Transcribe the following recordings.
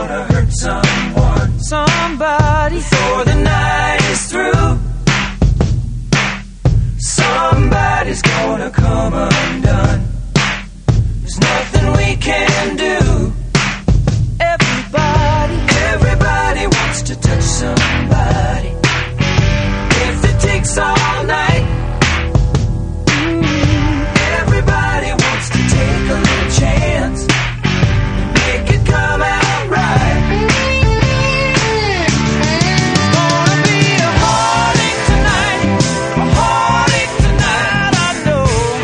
gonna hurt someone, somebody, before the night is through. Somebody's gonna come undone. There's nothing we can do. Everybody wants to touch somebody. If it takes all night, everybody wants to take a little chance and make it come out right. Gonna be a heartache tonight, a heartache tonight, I know.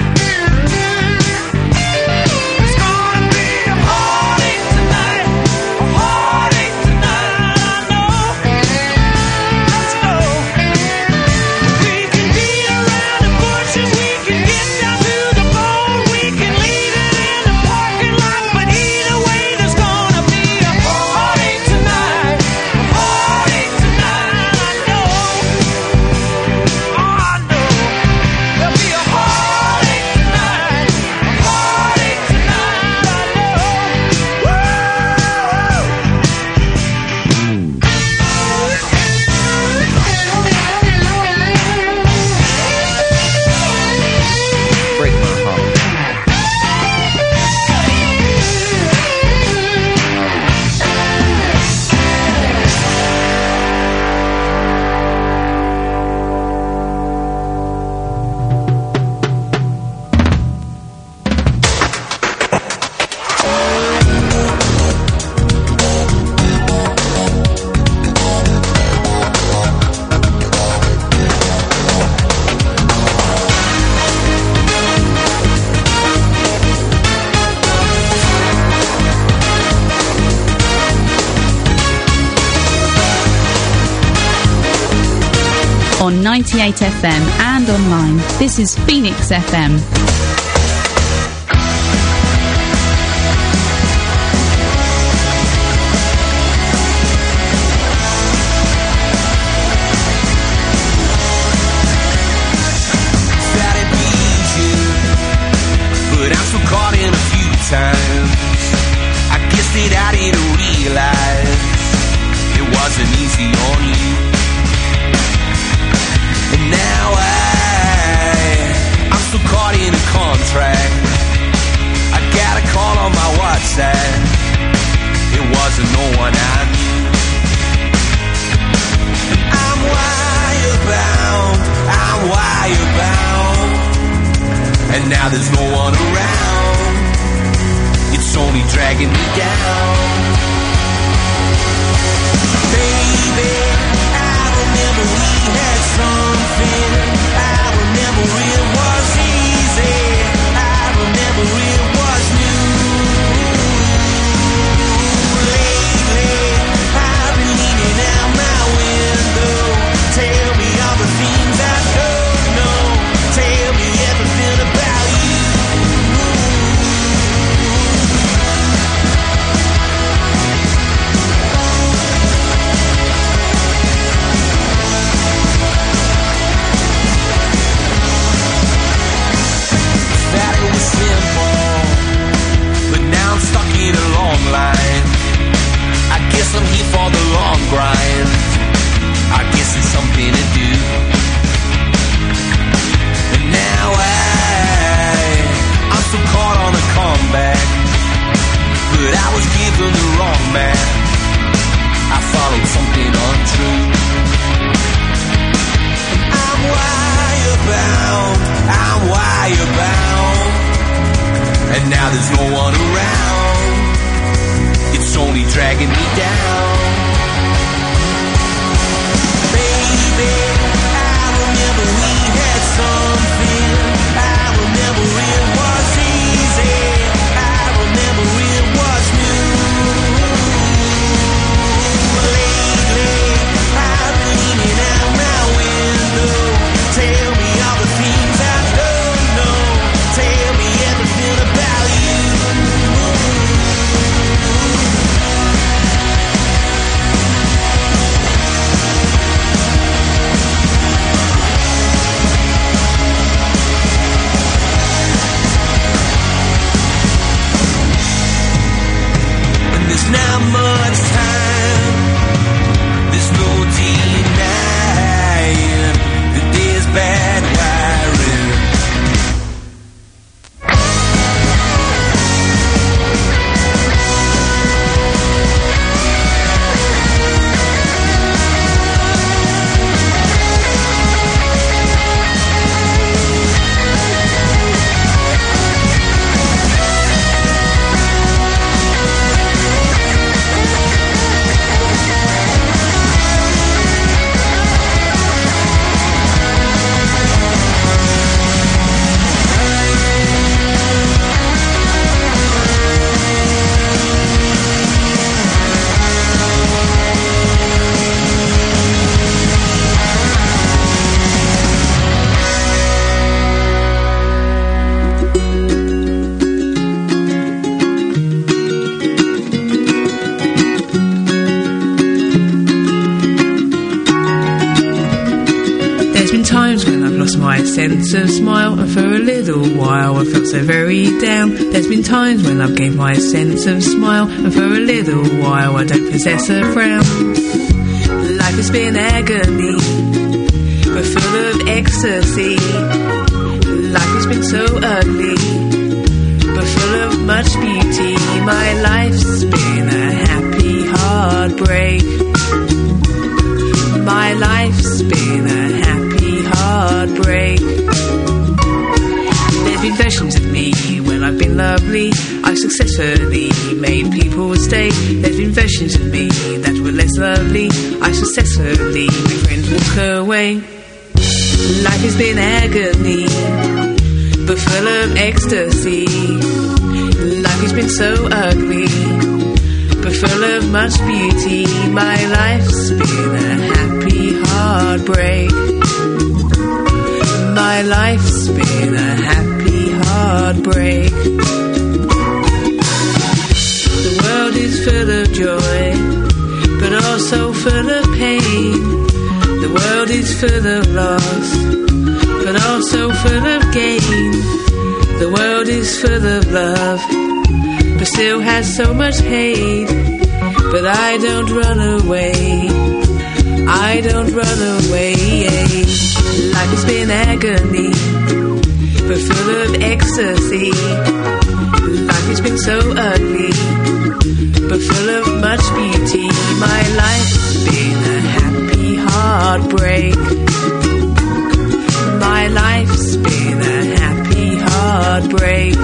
It's gonna be a heartache tonight, a heartache tonight, I know. Let's go. We can beat around the bushes, we can get down to the bone, we can leave it in the parking lot, but either way there's gonna be a heartache tonight, a heartache tonight, I know. Oh, I know. There'll be a heartache tonight, a heartache tonight, I know. Break my heart. On 98 FM and online, this is Phoenix FM. That it be easy, but I'm so caught in a few times. I guess that I didn't realize it wasn't easy on you. And now I'm so caught in a contract. I got a call on my WhatsApp. It wasn't no one I knew. I'm wire-bound, I'm wire-bound, and now there's no one around. It's only dragging me down. Baby, I remember we had something. I remember it was easy. I remember it was new. Lately, I've been leaning out my window. Tell me all the things I don't know. Tell me everything about you. That it was simple, but now I'm stuck in a long line. I guess I'm here for the long grind. I guess it's something to do. And now I'm so caught on a comeback, but I was given the wrong man. I followed something untrue. I'm wire-bound, I'm wire-bound, and now there's no one around. It's only dragging me down. Baby, I remember we had something. I remember it was easy. I remember it was new. Lately, I've been leaning out my window. Tell me all the things I don't know. Tell me everything about you. lost my sense of smile, and for a little while I felt so very down. There's been times when I've gained my sense of smile, and for a little while I don't possess a frown. Life has been agony, but full of ecstasy. Life has been so ugly, but full of much beauty. My life's been a happy heartbreak. My life's been a happy heartbreak. There's been versions of me when I've been lovely. I've successfully made people stay. There's been versions of me that were less lovely. I successfully made friends walk away. Life has been agony, but full of ecstasy. Life has been so ugly, but full of much beauty. My life's been a happy heartbreak. My life's been a happy heartbreak. The world is full of joy, but also full of pain. The world is full of loss, but also full of gain. The world is full of love, but still has so much hate. But I don't run away, I don't run away. Life has been agony, but full of ecstasy. Life has been so ugly, but full of much beauty. My life's been a happy heartbreak. My life's been a happy heartbreak.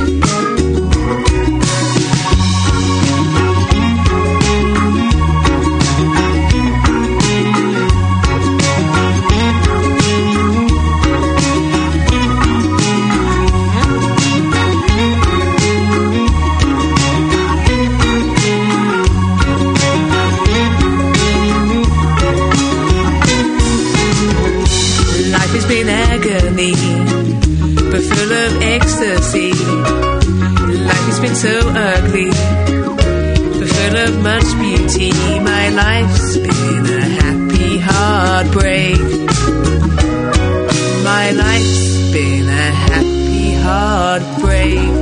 Agony, but full of ecstasy. Life has been so ugly, but full of much beauty. My life's been a happy heartbreak. My life's been a happy heartbreak.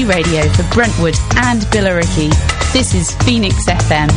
radio for Brentwood and Billericay. This is Phoenix FM.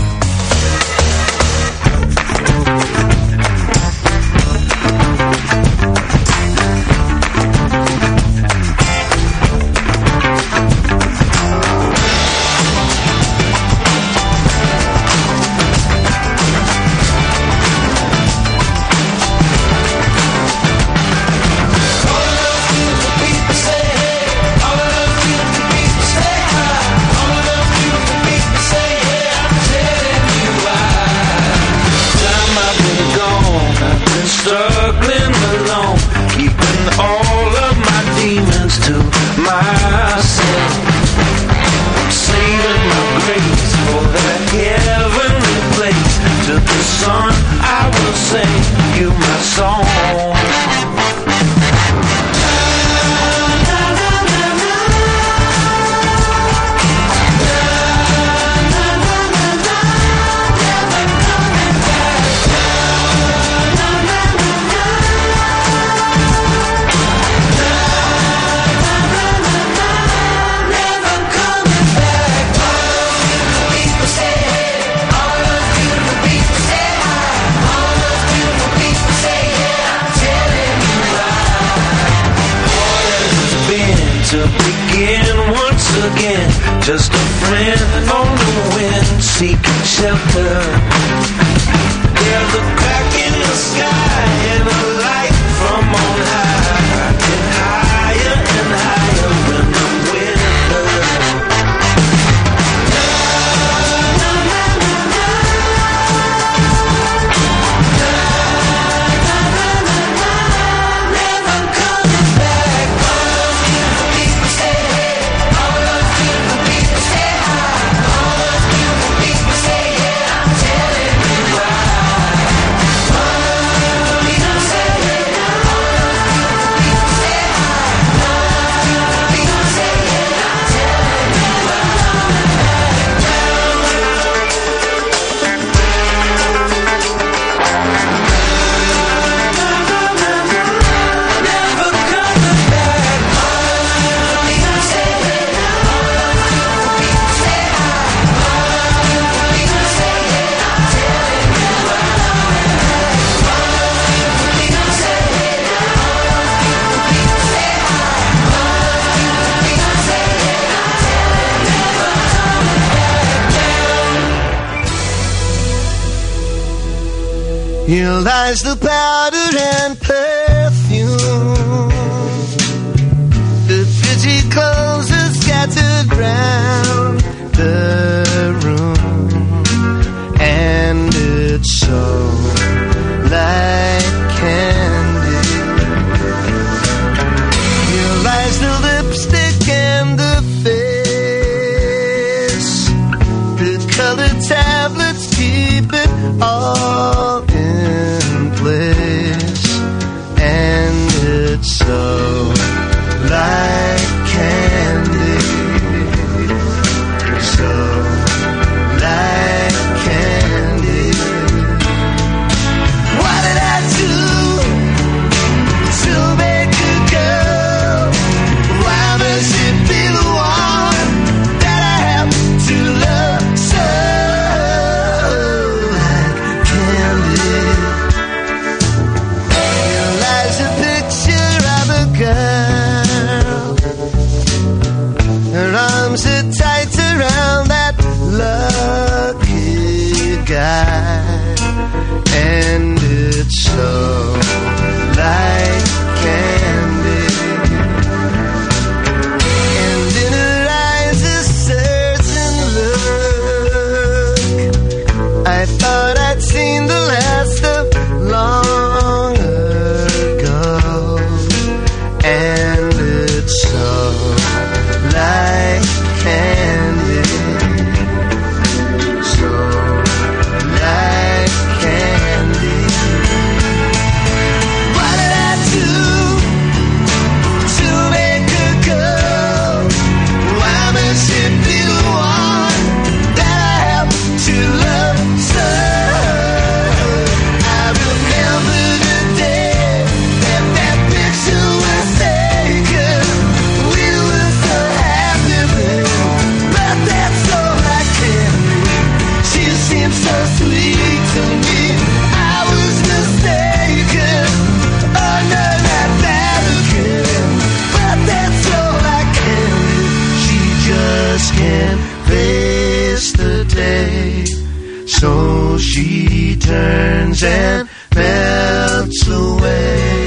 Just a friend on the wind, seeking shelter. There's a crack in the sky and a light from on high, and higher when the wind never coming back. All those beautiful people say hey. All those beautiful people say hi. All those beautiful people say yeah. I'm telling you why. All those beautiful people say hey. All those beautiful people say hi. All those beautiful people say yeah. I'm telling you why. Never coming back. All those beautiful people say hey. All those beautiful people say hi. All those beautiful people say yeah. I'm telling you why. All those beautiful people say hey. All those beautiful people say hi. All those beautiful people say yeah. I'm telling you why. Here lies the powder and perfume. The pretty clothes are scattered round the room, and it's so like candy. Here lies the lipstick and the face. The colored tablets keep it all in place, and it's so like candy, so like candy. What did I do to make you go? Why must it be the one that I have to love so like candy? Here lies a picture of a girl stay. So she turns and melts away.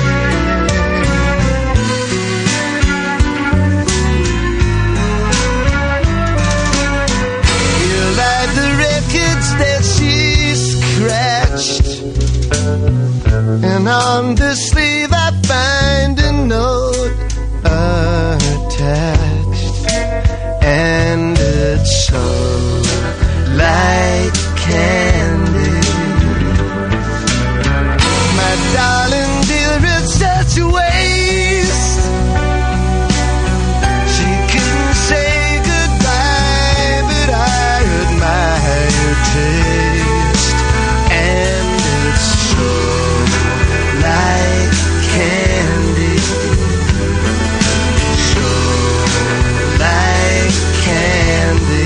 Here lie the records that she scratched, and on the sleeve I find a note attached, and it's so like candy. My darling dear, it's such a waste. She couldn't say goodbye, but I admire your taste, and it's so like candy, so like candy.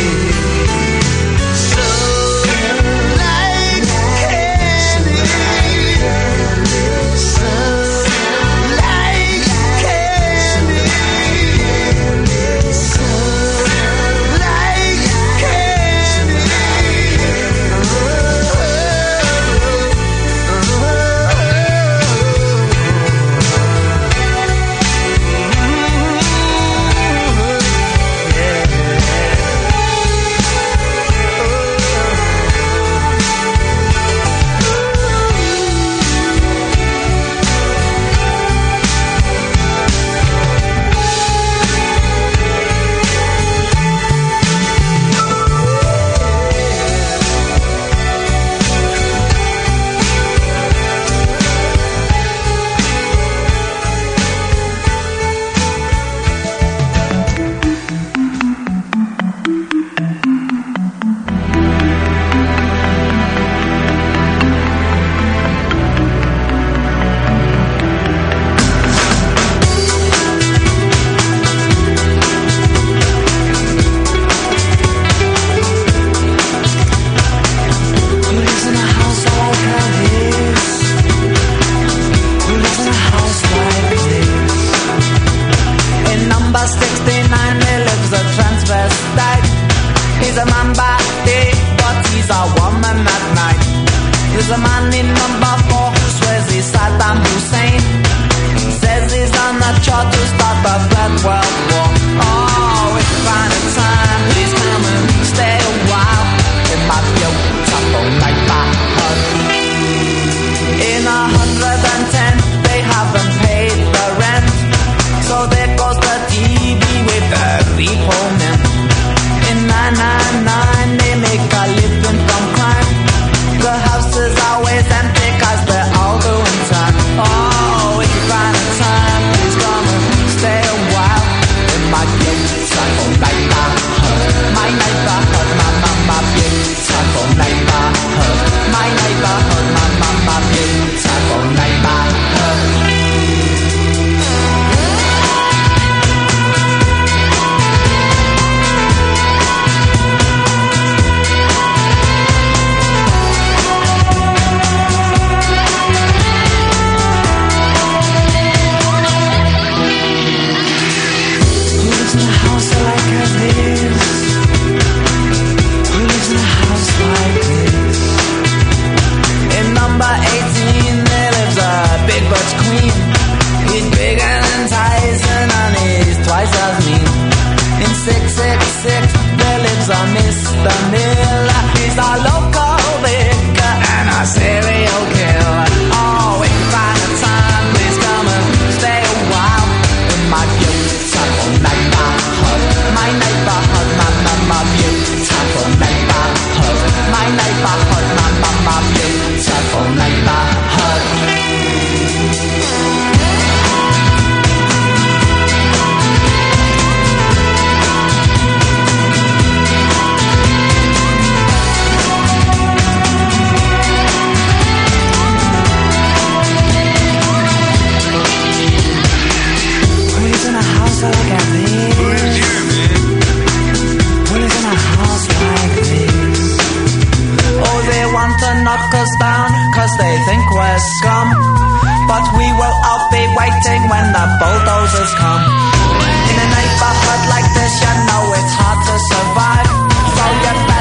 knock us down, cause they think we're scum. But we will all be waiting when the bulldozers come. In a neighborhood like this, you know it's hard to survive. So you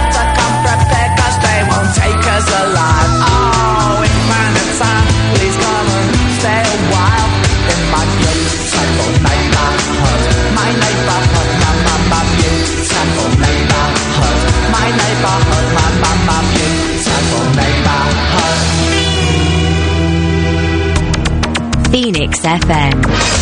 Phoenix FM.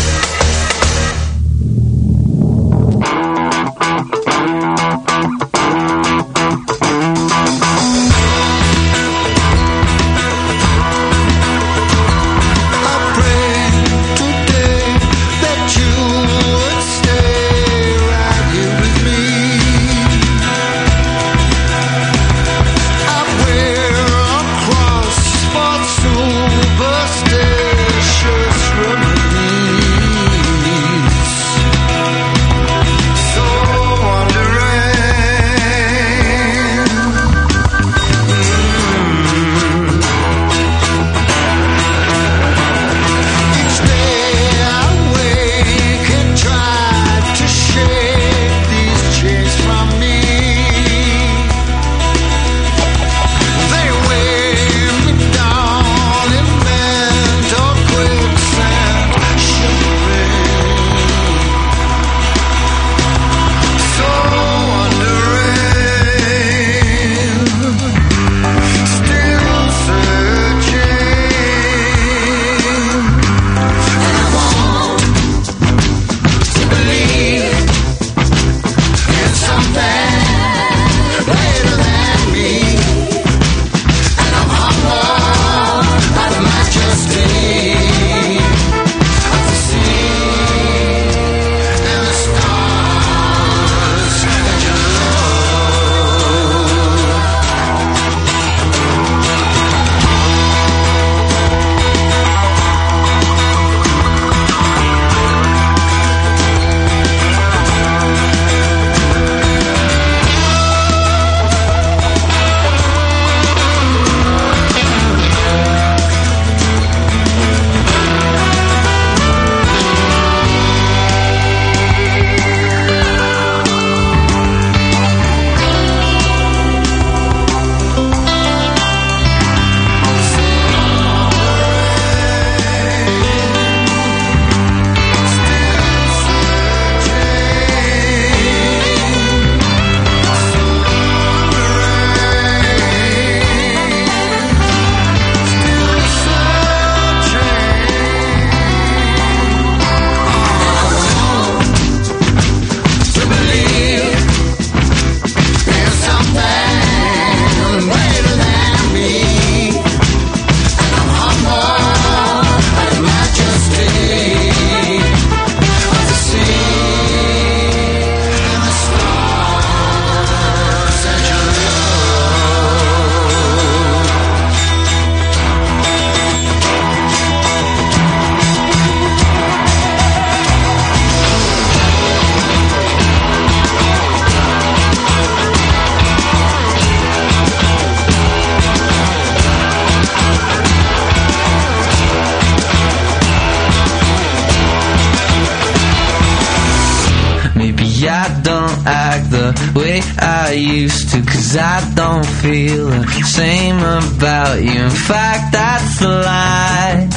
I don't feel the same about you. In fact, that's a lie.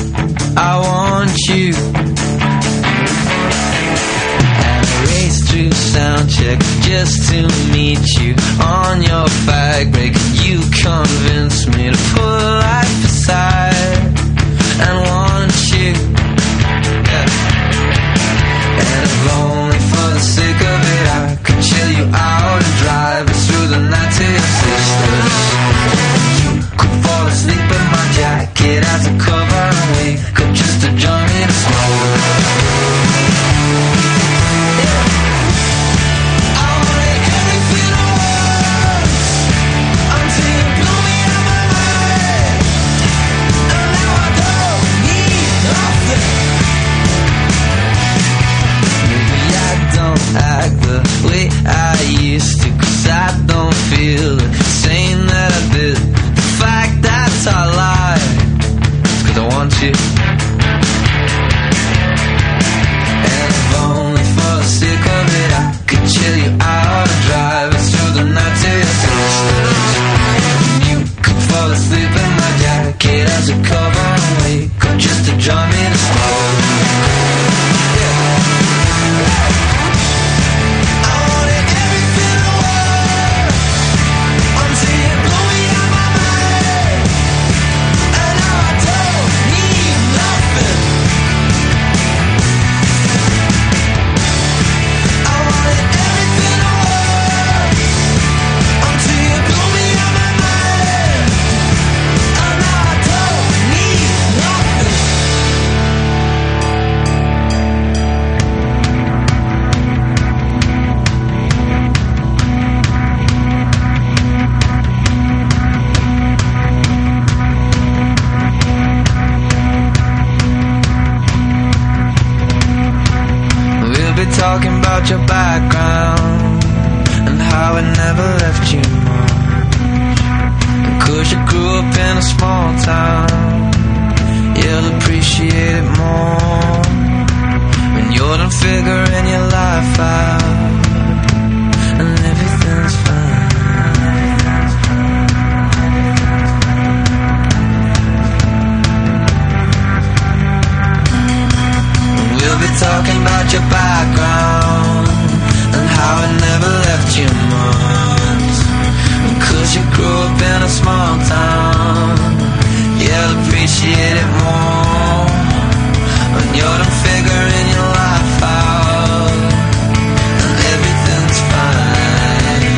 I want you. And I raced through sound check just to meet you on your fag break. You convinced me to put life aside and want you. Yeah. And if only for the sake of it, I could chill you out and drive us through the night to your sisters. You could fall asleep in my jacket as a cover and wake up just to join me to smoke. I wanted everything I was until you blew me out my mind. And now I don't need nothing. Maybe I don't act the way I used to, 'cause I don't feel the same that I did. The fact that's a lie, 'cause I want you. And if only for the sake of it, I could chill you out and drive us through the night to your sisters. And you could fall asleep in my jacket as a cover and wake up just to join me to smoke. I wanted everything I was about your background and how it never left you more. And 'cause you grew up in a small town, you'll appreciate it more when you're done figuring your life out and everything's fine. We'll be talking about your background and how it never left you much. 'Cause you grew up in a small town, you'll appreciate it more when you're done figuring your life out and everything's fine.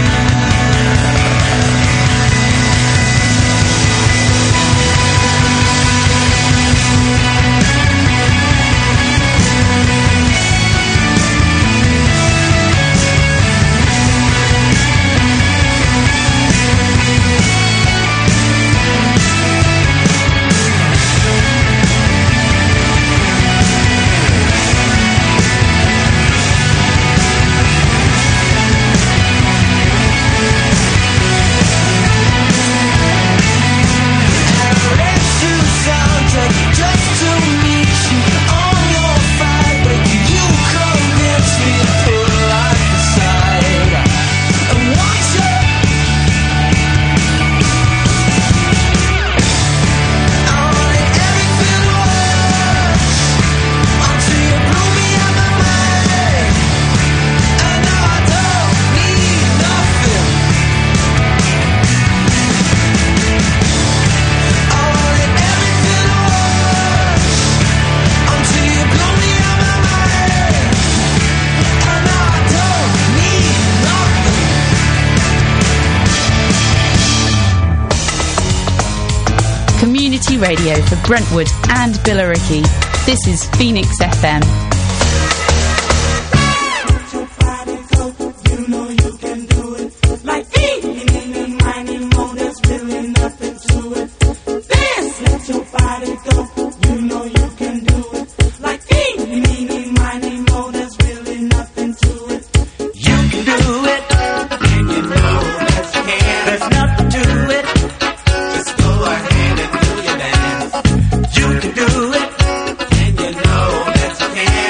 Radio for Brentwood and Billericay. This is Phoenix FM. You can do it, and you know that's okay.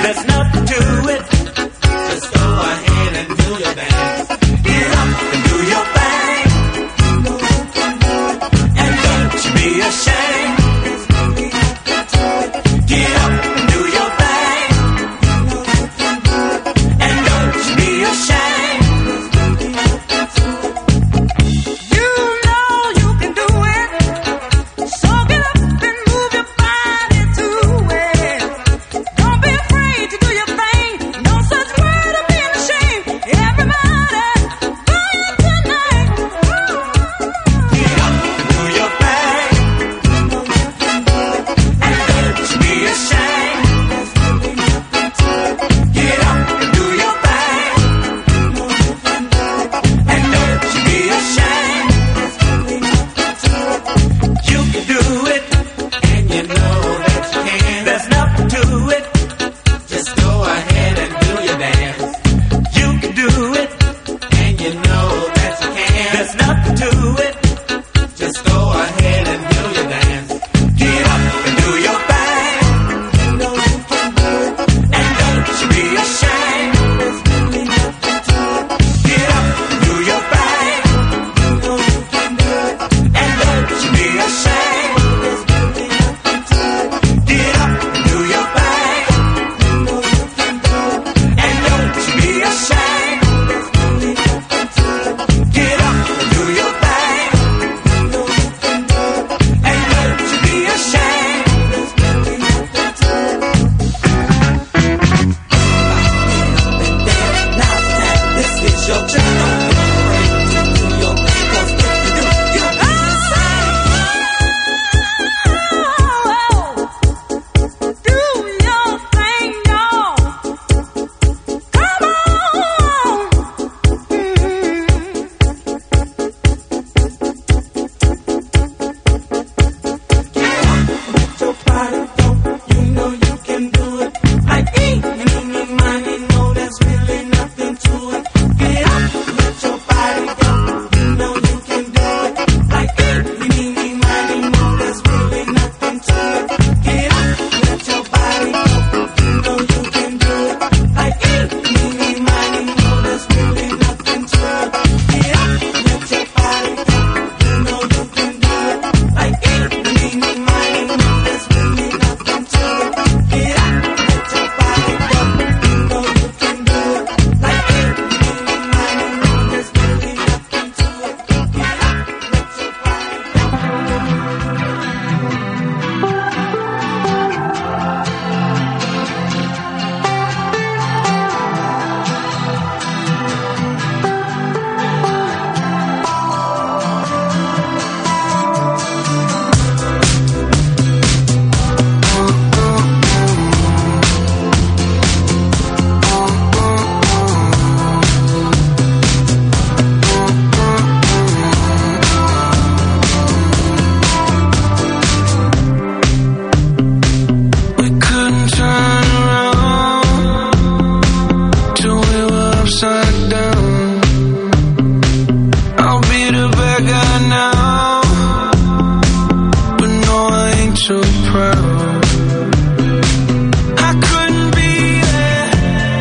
I got now, but no, I ain't too proud. I couldn't be there,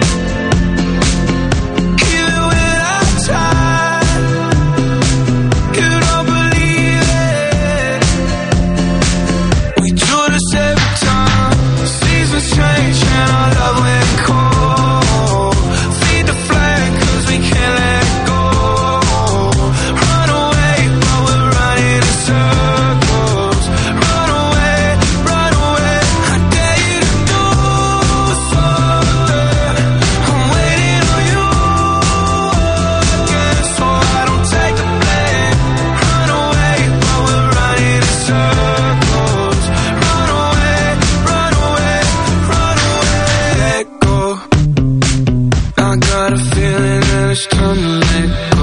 even when I tried. You don't believe it. We do this every time. Seasons change and our love went cold. Feed the flag 'cause we can't let it go. Run away, but we're running in circles. Run away, run away. I dare you to do something. I'm waiting on you again, so I don't take the blame. Run away, but we're running in circles. Run away, run away, run away. Let go. I got a feeling that it's time to let go.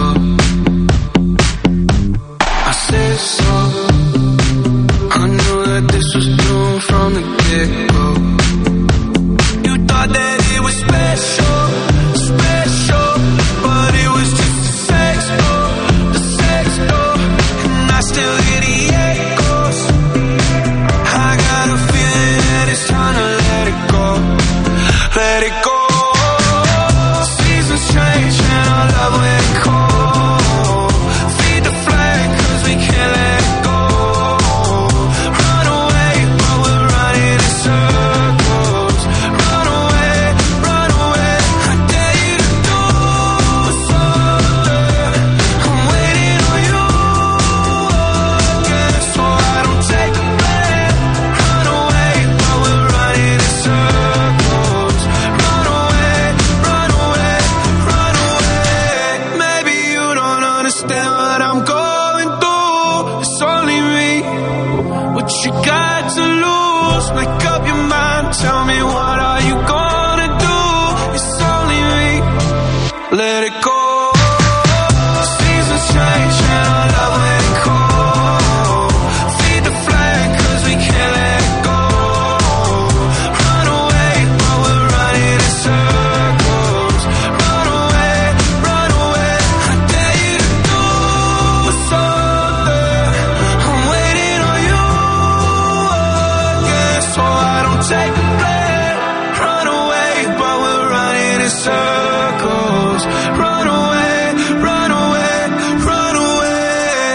I said so. I knew that this was doomed from the get-go. You thought that it was special, special, but it was just a sex door, and I still hear the echoes. I got a feeling that it's time to let it go, let it go. Seasons change and our love went cold. Feed the flag 'cause we can't let it go. Run away, but we're running in circles. Run away, run away. I dare you to do something. I'm waiting on you again, so I don't take the blame. Run away, but we're running in circles. Run away, run away, run away. Maybe you don't understand what I'm going through. It's only me. What you got to lose? Make up your mind. Tell me, what are you gonna do? It's only me. Let it go. Seasons change and our love went cold. Feed the flag 'cause we can't let it go. Run away, but we're running in circles. Run away, run away. I dare you to do something. I'm waiting on you again, so I don't take the blame. Run away, but we're running in circles. Run away, run away, run away.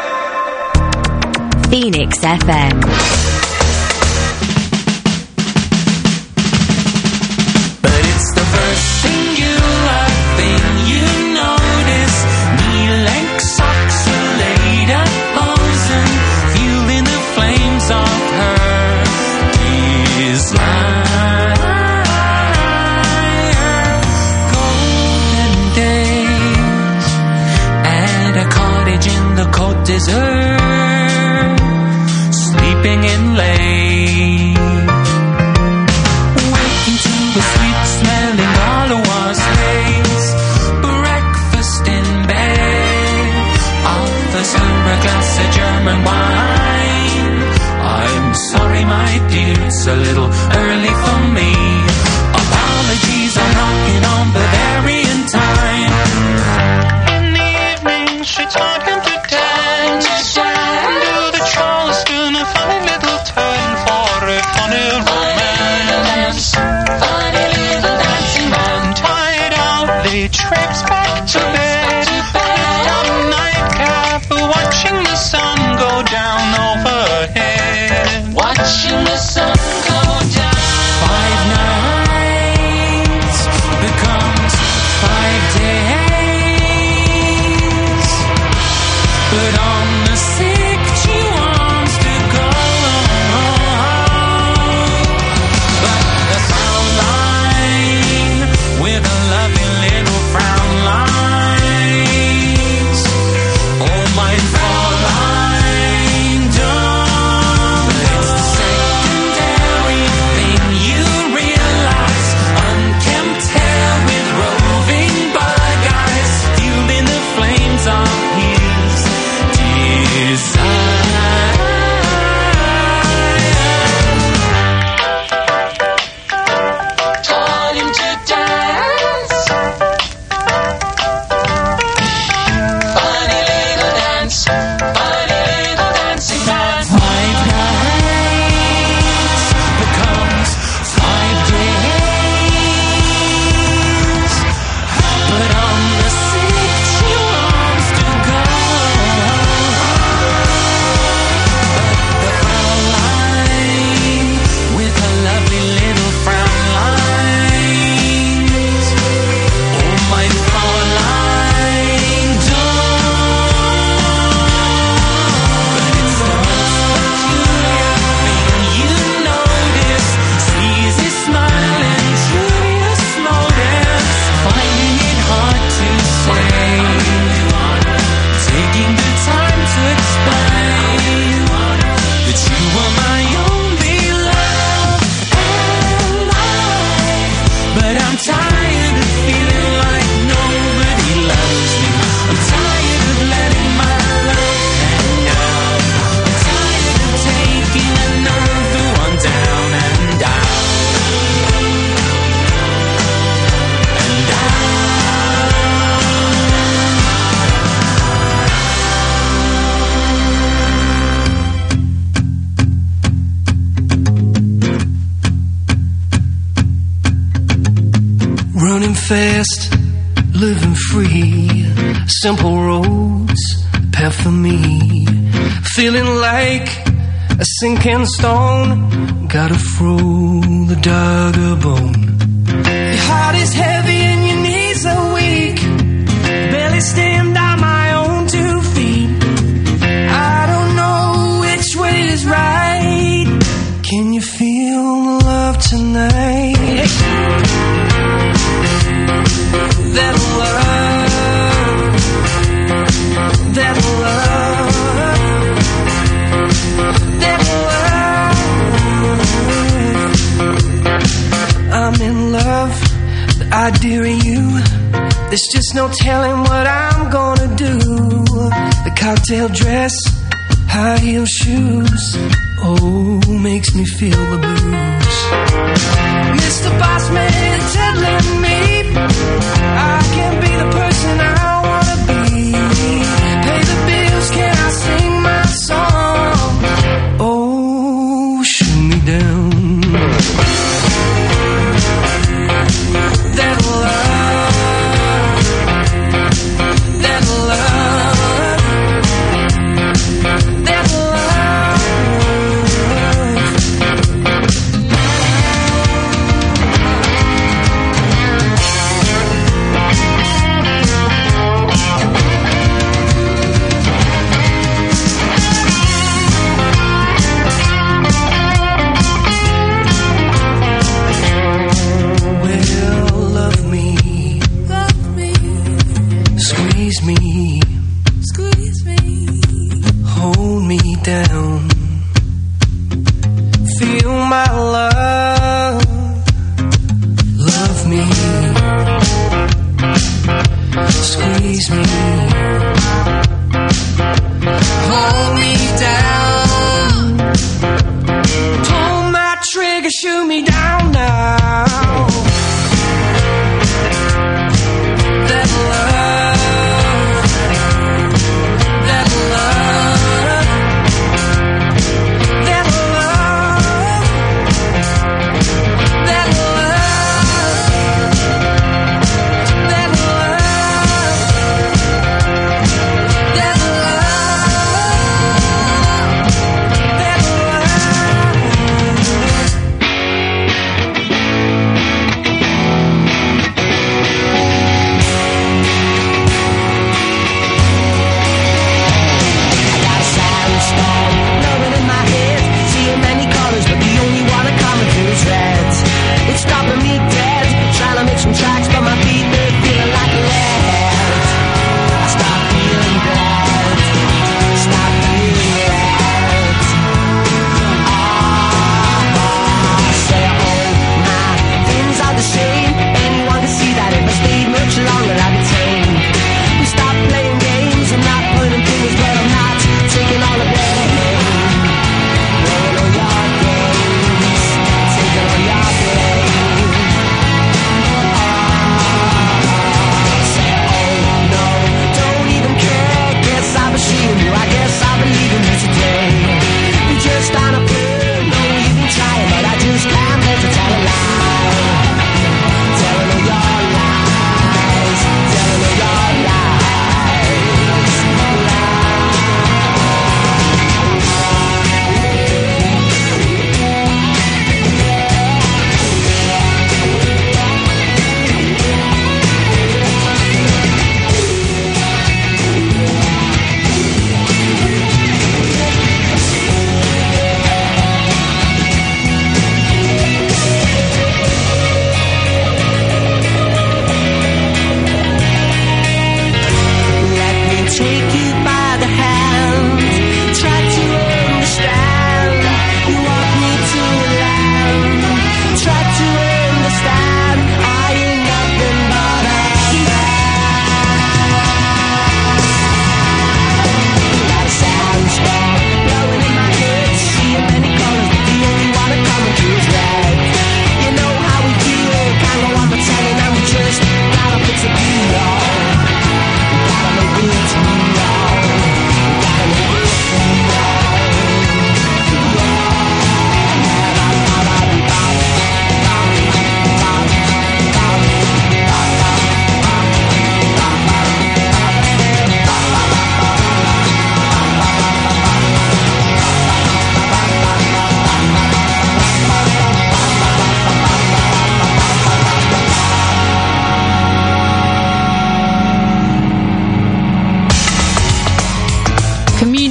Phoenix FM. But it's the first thing you notice. Knee-length socks with laid-up bows and feeling the flames of her desire. Golden days at a cottage in the Côte d'Azur, sleeping in late. Waking to a sweet-smelling Gauloise haze. Breakfast in bed offers her a glass of German wine. I'm sorry, my dear, it's a little early for me. Apologies, I'm knocking on Bavarian time. In the evening, she taught him to dance. Do the Charleston, a funny little turn for a funny romance. Funny little dancing man. Tied out, they traipse back to bed. Put on nightcap, watching the sun go down overhead. Watching the sun go fast, living free. Simple roads, path for me. Feeling like a sinking stone. Gotta throw the dagger bone. Your heart is heavy and your knees are weak. Barely stand on my own 2 feet. I don't know which way is right. Can you feel the love tonight? That love, that love, that love. I'm in love, the idea of you. There's just no telling what I'm gonna do. The cocktail dress, high heel shoes, oh, makes me feel the blues. Mr. Bossman telling me I can be the person I wanna be. Pay the bills, can I sing my song? Oh, shoot me down. That love, that love, that love. Squeeze me, hold me down, feel my love, love me, squeeze me, hold me down, pull my trigger, shoot me down now. That love, that love,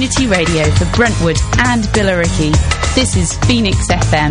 Community Radio for Brentwood and Billericay. This is Phoenix FM.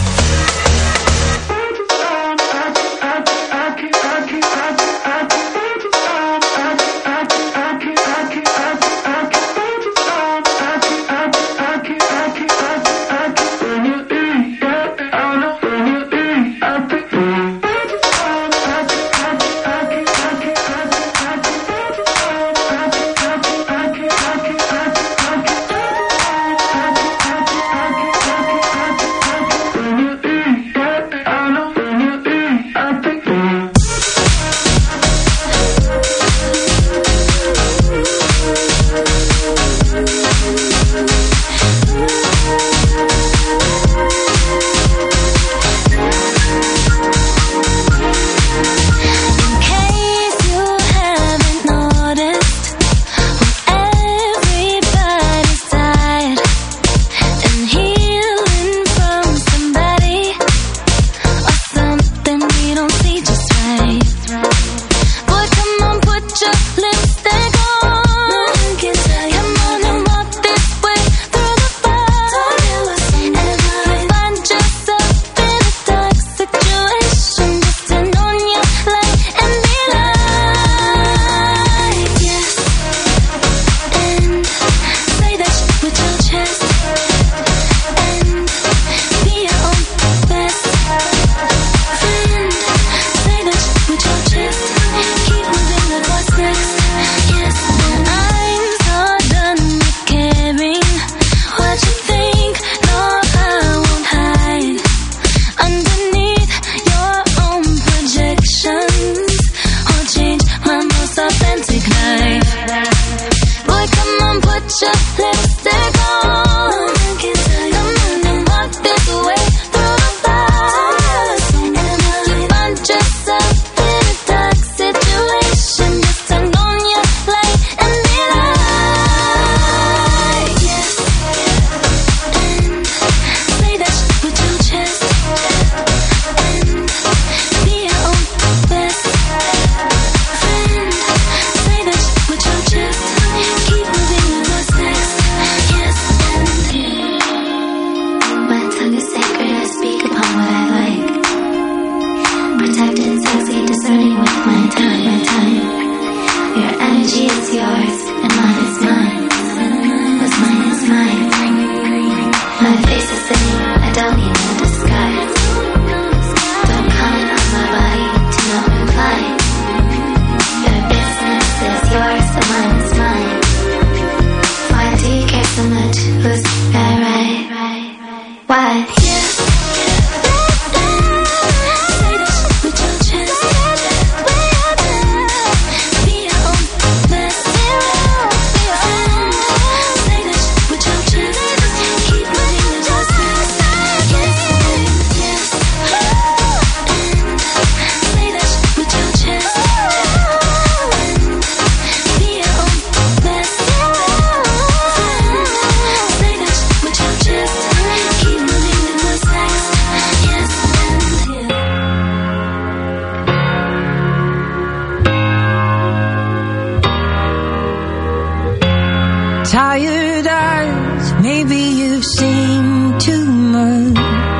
Tired eyes, maybe you've seen too much.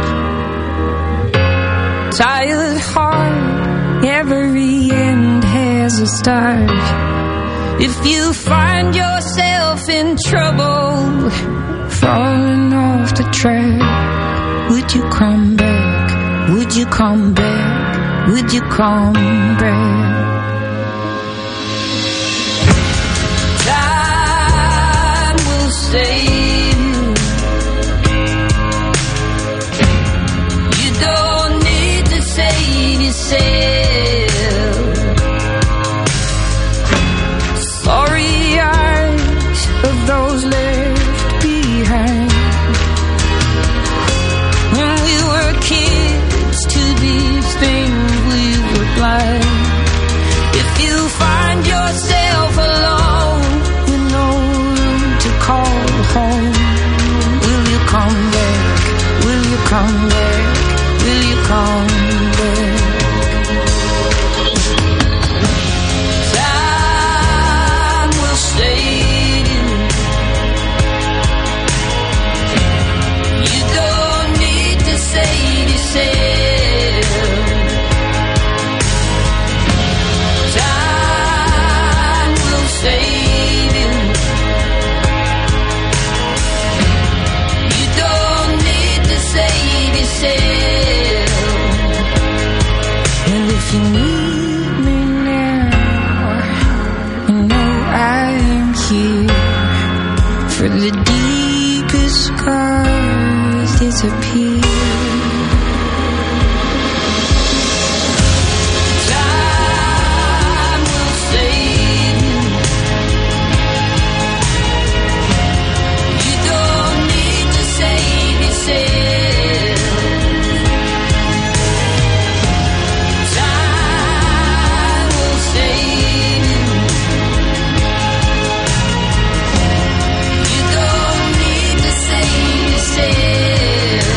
Tired heart, every end has a start. If you find yourself in trouble, falling off the track, would you come back? Would you come back? Would you come back? Save you don't need to save yourself. Sorry eyes of those left behind. When we were kids to these things we were blind. If you find yourself alone with no room to call home, will you come back? Will you come back? Will you come back? Time will save you. for the deepest scars disappear. Time will save you. You don't need to save yourself. Time will save you. You don't need to save yourself.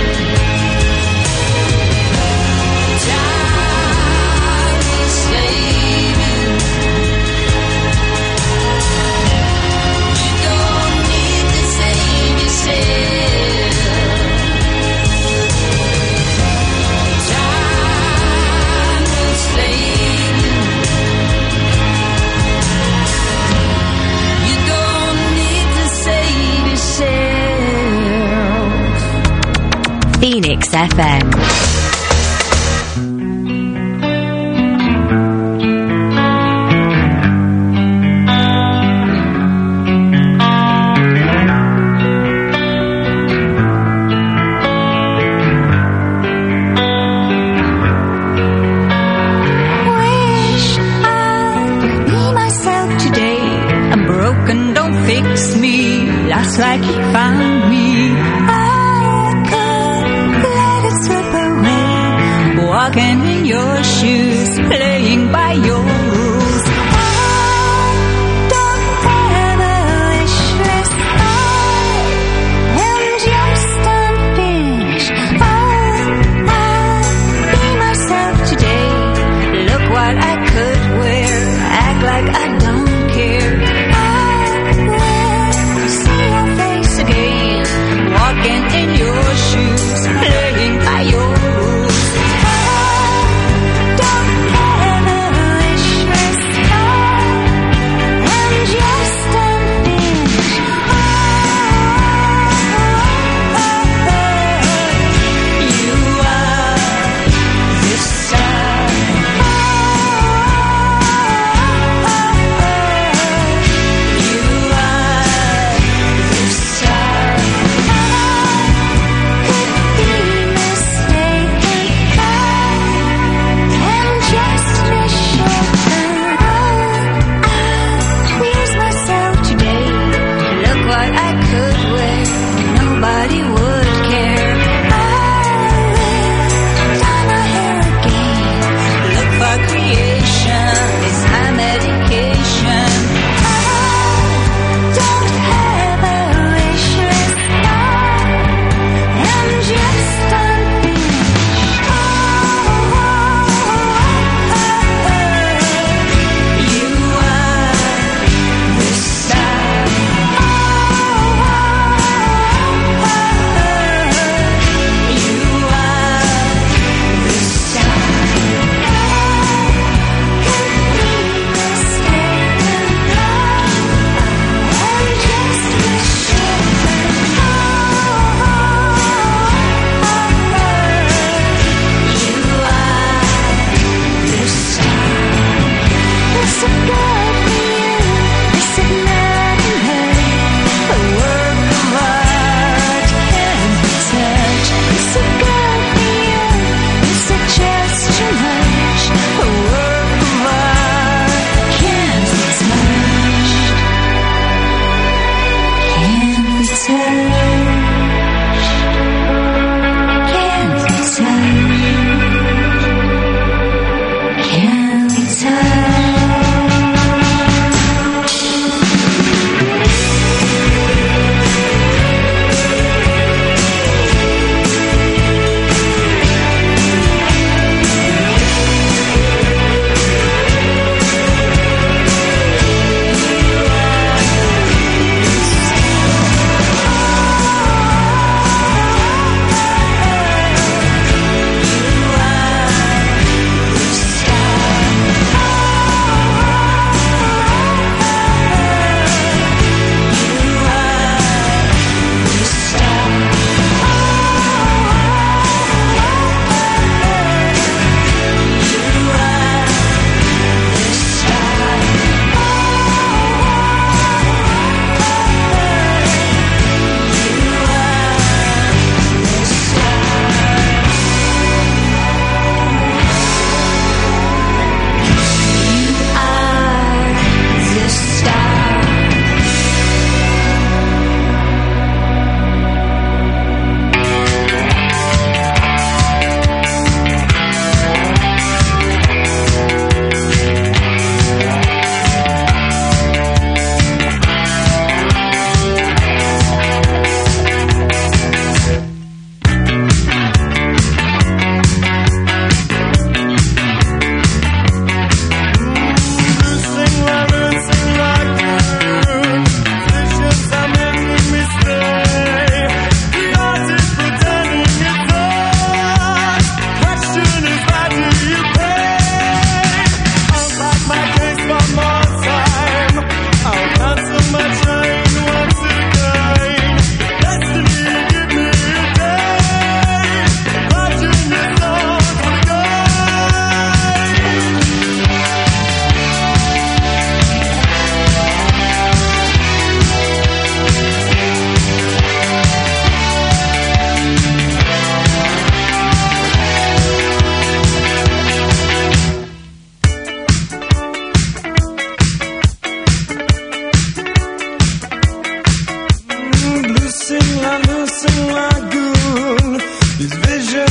Time will save you. You don't need to save yourself. Time will save you. You don't need to save yourself. Phoenix FM. Wish I could be myself today. I'm broken, don't fix me. Last like you found me. I could let it slip away. Walking in your shoes, playing by your rules. I don't have a wish list. I am just unfinished. I'll be myself today. Look what I could wear. Act like I don't care. I'll see your face again. Walking in your shoes, playing by your rules. I don't have a wish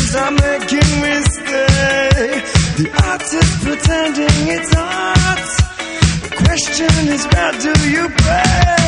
friends are making me stay. The art is pretending it's art. The question is, where do you pay?